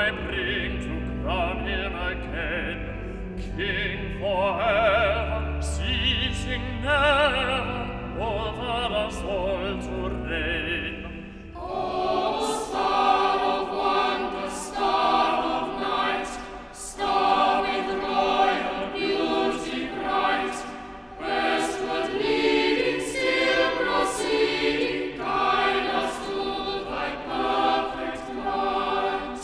I bring to crown him again, King forever, ceasing never, over us all to reign. O star of wonder, star of night, star with royal beauty bright, westward leading, still proceeding, guide us to thy perfect light.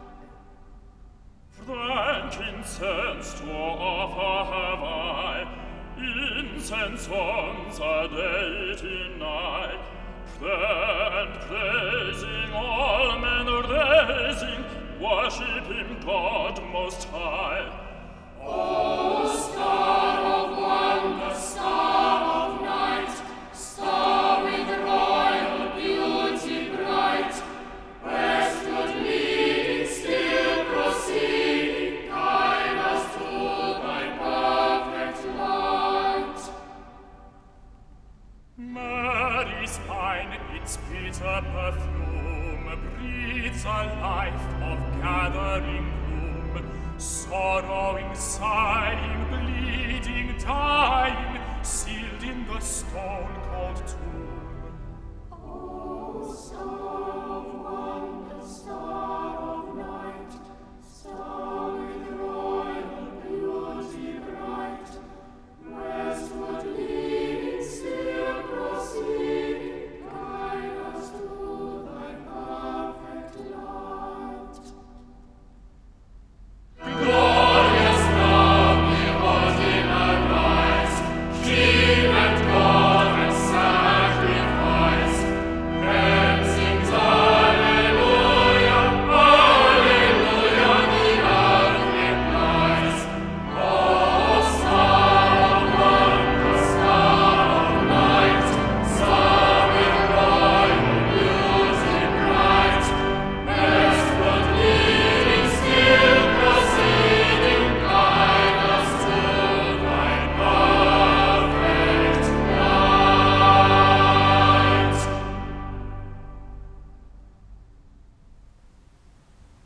Frankincense to offer have I, incense songs a deity nigh, and praising all men raising, worship him God most high. O star of wonder, star of night, star with royal beauty bright, westward leading, still proceeding, guide us to thy perfect light. Mary's pine, its bitter perfume, breathes a life of gathering gloom, sorrowing, sighing, bleeding, dying, sealed in the stone-cold tomb.